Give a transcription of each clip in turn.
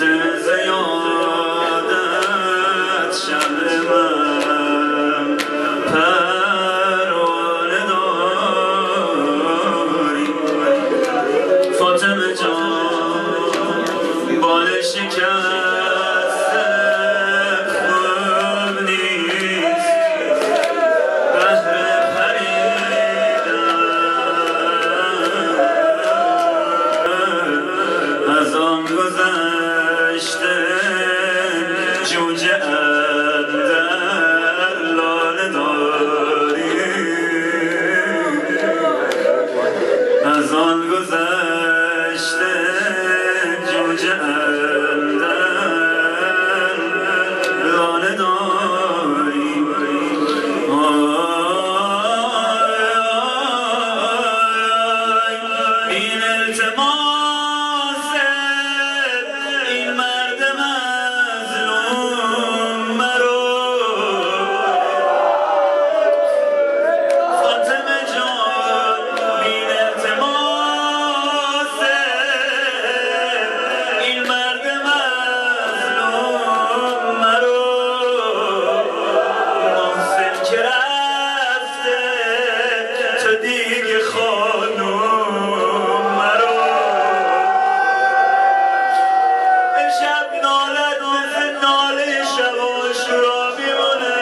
زیادت شمع من پروانه داری فاطمه جان بال شکست خوب نیست بهر پریدن از آن گذشته جوجه اندر لاله داری از آن گذشته جوجه اندر لاله داری این التماس این مرد مظلوم مرو فاطمه جان این التماس این مرد مظلوم مرو محسن که رفته تو دیگه خانوم مرو امشب نالت مثل ناله شب عاشورا میمونه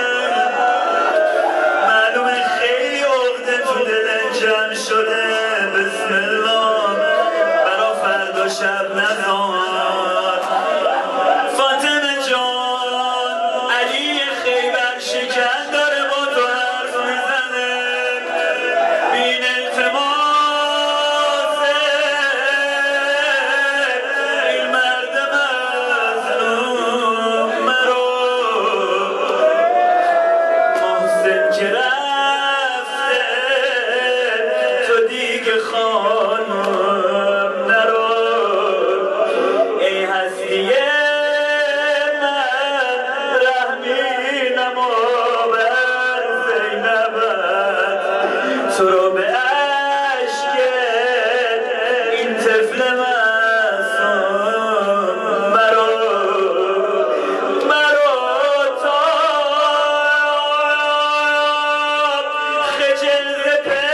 معلومه خیلی عقده تو دلت جمع شده بسم الله برا فردا شب نزار فاطمه جان علی خیبر شکن داره با تو حرف میزنه بین التماس این مرد مظلوم مرو محسن که رفته تو دیگه خانم نرو ای هستی من رحمی نما بر زینبت تو رو به اشکت این طفل معصوم مرو تا خجل ز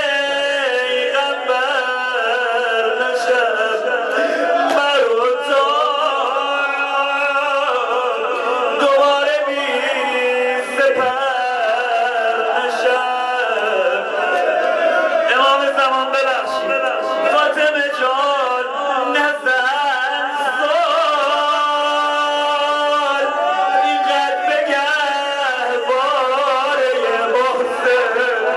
پیغمبر نشد مرو تا دوباره بی سپر نشد امام زمان ببخشید فاطمه جان نزن سال اینقدر بگه باره محسن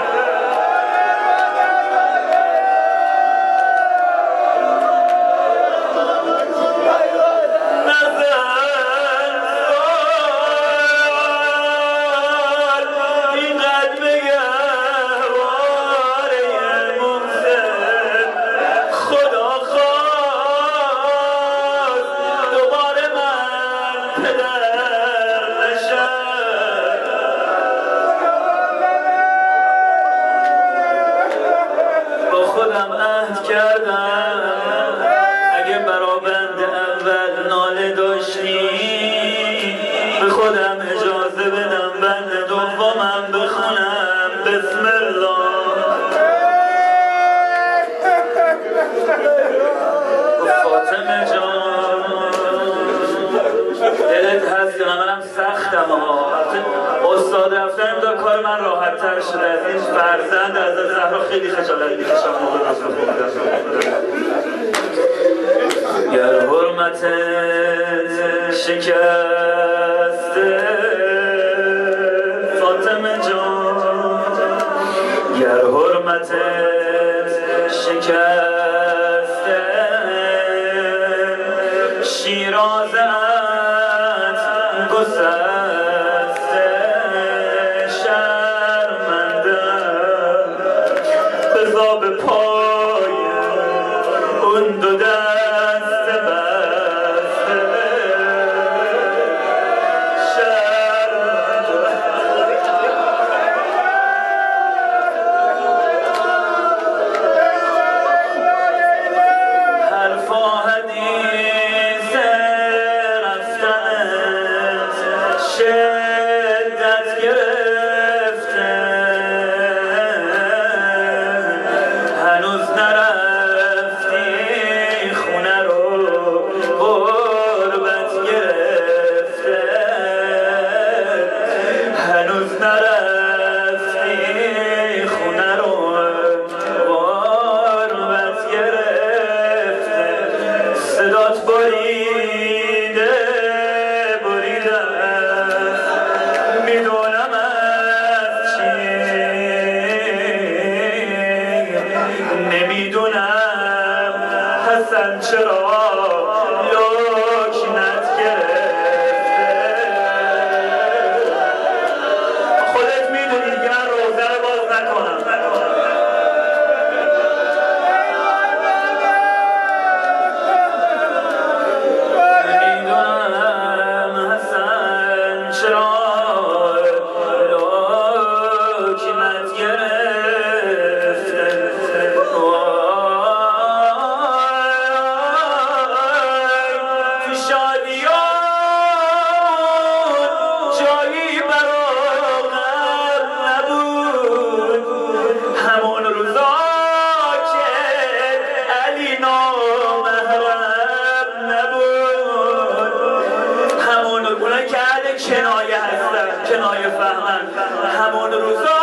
اینقدر بگه باره محسن خدا خواست دوباره من پدر نشم با خودم عهد کردم اگه برا بند اول ناله داشتی به خودم اجازه بدم بند دومم بخونم بسم الله فاطمه جان دلت هست که منم سختم استاد رفتن دا کار من راحت تر شده از این فرزند از زهرا خیلی خجالت میکشم موقع نصف خوندن گر حرمتت شکسته فاطمه جان گر حرمتت شکسته شیرازت گسسته شرمنده بزا به پای اون دو دست بسته شرمنده کنایه هستن، کنایه فهمن. همون روزا